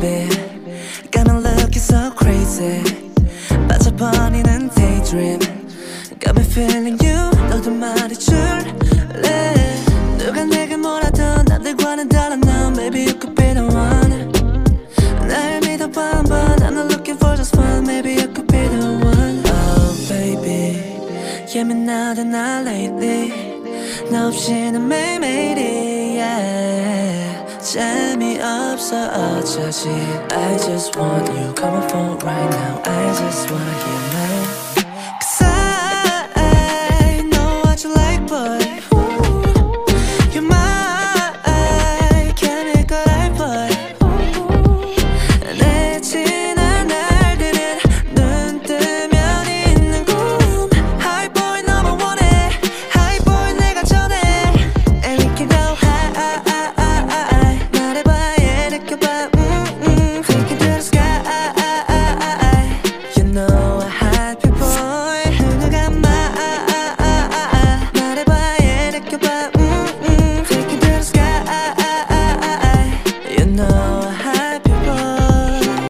baby. Got me looking so crazy. 빠져버리는 daydream. Got me feeling you. 너도 말해줄래? 누가 내게 뭐라던 남들과는 달라. Now maybe you could be the one. 날 믿어봐 한번. I'm not looking for just fun. Maybe you could be the one. Oh baby, 예민하다 나 lately. 너 없이는 매일매일이 yeah. 재미없어 어쩌지. I just want you. Come on phone right now. I just wanna hear my